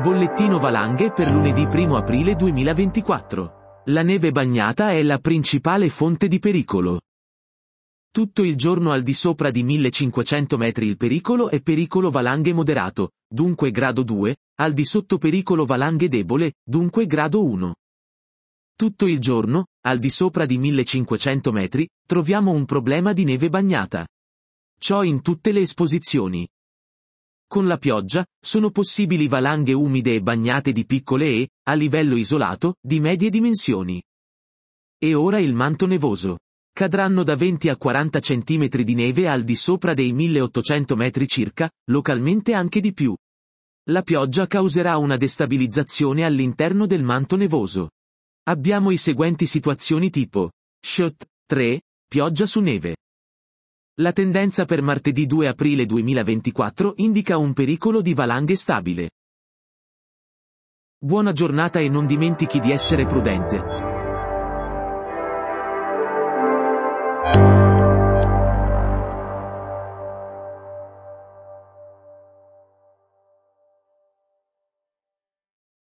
Bollettino valanghe per lunedì 1 aprile 2024. La neve bagnata è la principale fonte di pericolo. Tutto il giorno al di sopra di 1500 metri il pericolo è pericolo valanghe moderato, dunque grado 2, al di sotto pericolo valanghe debole, dunque grado 1. Tutto il giorno, al di sopra di 1500 metri, troviamo un problema di neve bagnata. Ciò in tutte le esposizioni. Con la pioggia, sono possibili valanghe umide e bagnate di piccole e, a livello isolato, di medie dimensioni. E ora il manto nevoso. Cadranno da 20 a 40 cm di neve al di sopra dei 1800 metri circa, localmente anche di più. La pioggia causerà una destabilizzazione all'interno del manto nevoso. Abbiamo i seguenti situazioni tipo: Shot 3, pioggia su neve. La tendenza per martedì 2 aprile 2024 indica un pericolo di valanghe stabile. Buona giornata e non dimentichi di essere prudente.